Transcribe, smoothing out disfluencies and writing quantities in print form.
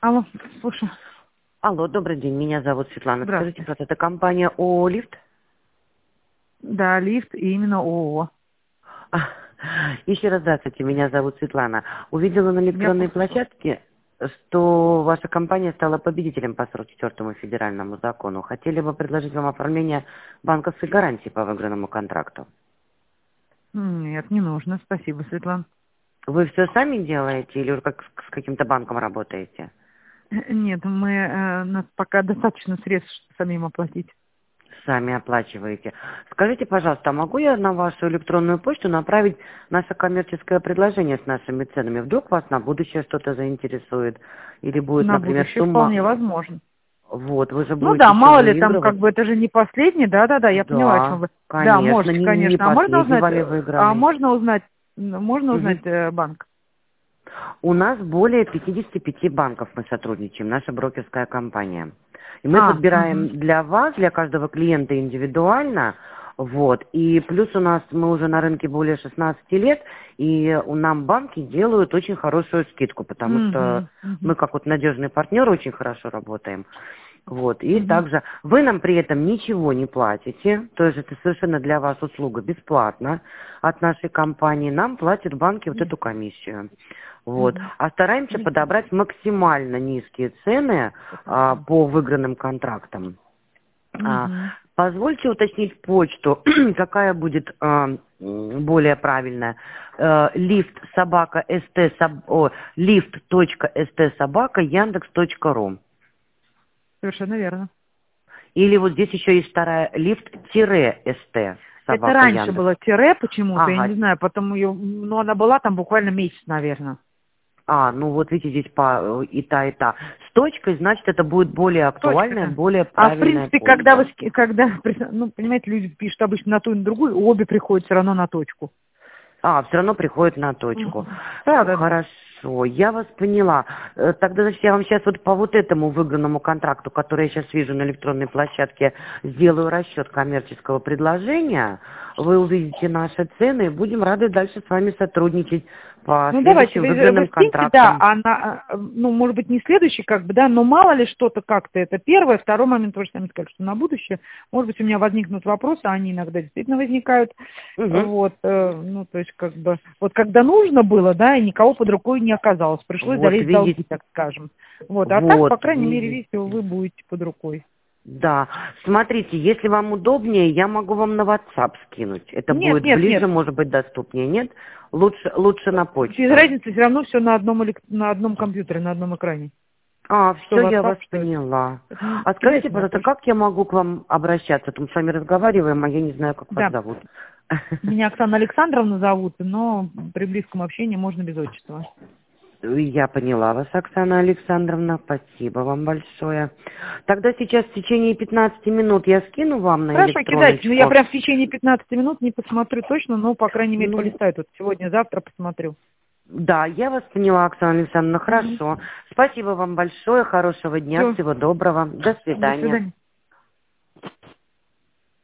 Алло, слушай. Алло, добрый день, меня зовут Светлана. Скажите, Здравствуйте. пожалуйста, это компания ООО «Лифт»? Да, лифт и именно ООО. А, Еще раз здравствуйте, меня зовут Светлана. Увидела на Я электронной послушала. площадке, что ваша компания стала победителем по 44-му федеральному закону. Хотели бы предложить вам оформление банковской гарантии по выигранному контракту. Нет, не нужно. Спасибо, Светлана. Вы все сами делаете или как с каким-то банком работаете? Нет, нас пока достаточно средств, чтобы самим оплатить. Сами оплачиваете. Скажите, пожалуйста, а могу я на вашу электронную почту направить наше коммерческое предложение с нашими ценами? Вдруг вас на будущее что-то заинтересует? Или будет, На например, будущее вполне сумма... возможно. Вот, вы же Ну будете да, еще мало ли там, как выигрывать? бы, это же не последний. Да, я поняла, о чем Да, вы. Да, конечно, можете, не конечно. А можно последний узнать, вами выигранный. можно узнать Мгм. банк? У нас более 55 банков мы сотрудничаем, наша брокерская компания. И мы Угу. подбираем для вас, для каждого клиента индивидуально, вот. И плюс у нас мы уже на рынке более 16 лет, и у нам банки делают очень хорошую скидку, потому что Угу. Угу. мы как вот надежный партнер очень хорошо работаем. Вот. И Угу. также вы нам при этом ничего не платите, то есть это совершенно для вас услуга бесплатно от нашей компании. Нам платят банки вот эту комиссию. Вот. Угу. А стараемся подобрать максимально низкие цены по выигранным контрактам. А, Угу. Позвольте уточнить почту, какая будет более правильная. Лифт собака ст лифт.ст собака яндекс.ру. Совершенно верно. Или вот здесь еще есть вторая лифт-ст Это собака раньше Яндекс. было тире почему-то, я Ага. не знаю, потом ее, ну, она была там буквально месяц, наверное. Ну вот видите, здесь и та, и та. С точкой, значит, это будет более Точка, актуальная, да. более А в правильная принципе, почта. ну, понимаете, люди пишут обычно на ту и на другую, обе приходят все равно на точку. Все равно приходит на точку. Мгм. Да. Хорошо, я вас поняла. Тогда, значит, я вам сейчас вот по вот этому выигранному контракту, который я сейчас вижу на электронной площадке, сделаю расчет коммерческого предложения. Вы увидите наши цены и будем рады дальше с вами сотрудничать по Ну, давайте, следующим вы выигранным скиньте, да, контрактам. ну, может быть, не следующий, как бы, да, но мало ли что-то как-то, это первое. Второй момент, вы же сами сказали, что на будущее, может быть, у меня возникнут вопросы, а они иногда действительно возникают, Угу. вот, ну, то есть, как бы, вот когда нужно было, да, и никого под рукой не оказалось, пришлось Вот залезть в видите, долги, так скажем. Вот, а так, по вот крайней мере, видите. видите, вы будете под рукой. Да, смотрите, если вам удобнее, я могу вам на WhatsApp скинуть. Это Нет, будет нет, ближе, нет, может быть, доступнее. Нет? Лучше на без почту. разницы, все равно все на одном компьютере, на одном экране. Что Все, я WhatsApp, вас что это. поняла. Поэтому А скажите, кидайте на пожалуйста, почту. как я могу к вам обращаться? Тут мы с вами разговариваем, а я не знаю, как вас Да. зовут. Меня Оксана Александровна зовут, но при близком общении можно без отчества. Я поняла вас, Оксана Александровна. Спасибо вам большое. Тогда сейчас в течение 15 минут я скину вам на Хорошо, кидайте. Ну, я электроночку. прям в течение 15 минут не посмотрю точно, но, по крайней мере, Ну, полистаю тут сегодня-завтра посмотрю. да, я вас поняла, Оксана Александровна, Угу. хорошо. Спасибо вам большое, хорошего дня, Все, всего доброго, до до свидания. свидания.